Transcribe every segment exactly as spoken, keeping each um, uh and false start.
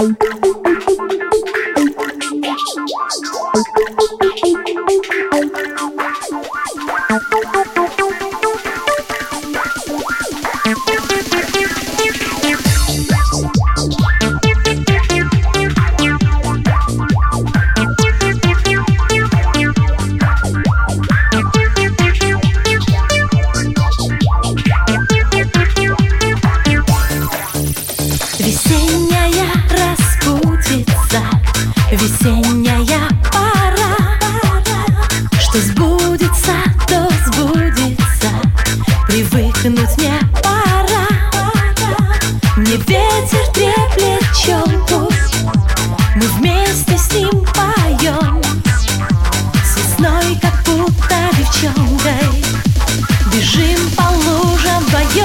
Весенняя распутица, весенняя пора. Что сбудется, то сбудется, привыкнуть мне пора. Мне ветер треплет челку, мы вместе с ним поем. С весной, как будто девчонкой, бежим по лужам вдвоем.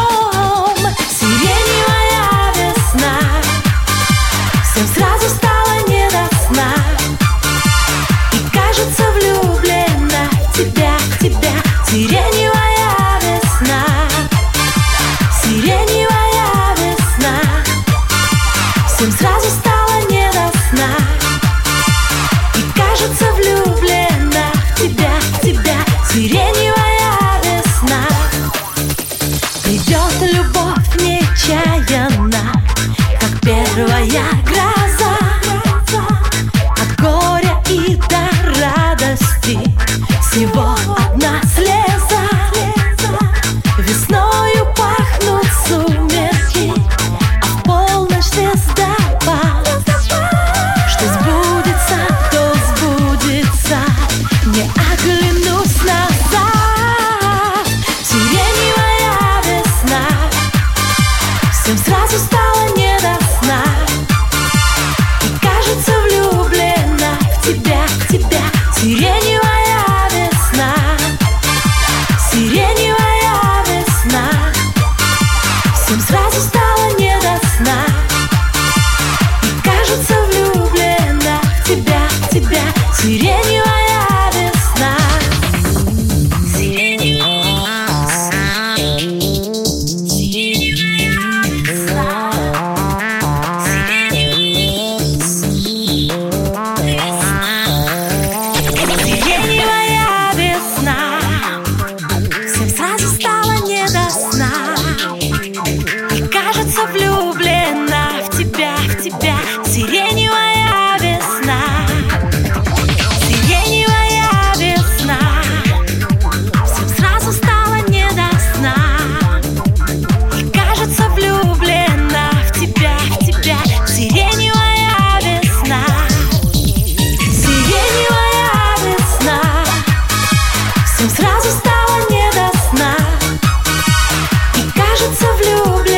Всем сразу стало не до сна, и кажется влюблена в тебя, в тебя. Сиреневая весна, сиреневая весна. Всем сразу стало не до сна, и кажется влюблена в тебя, в тебя. Сиреневая весна. Придет любовь нечаянно, как первая гроза. От горя и до радости всего одна слеза. Весною пахнут сумерки, а в полночь звездопад. Что сбудется, то сбудется, не оглянусь назад. Сиреневая весна. Всем сразу стало не до сна, и кажется влюблена в тебя, в тебя. Сиреневая весна, сиреневая весна. Всем сразу стало не до сна, и кажется влюблена в тебя, в тебя. Сиреневая весна. Влюблена в тебя, в тебя. Сиреневая весна, сиреневая весна. Всем сразу стало не до сна, и кажется влюблена в тебя, в тебя. Сиреневая весна, сиреневая весна. Всем сразу стало не до сна, и кажется влюблена.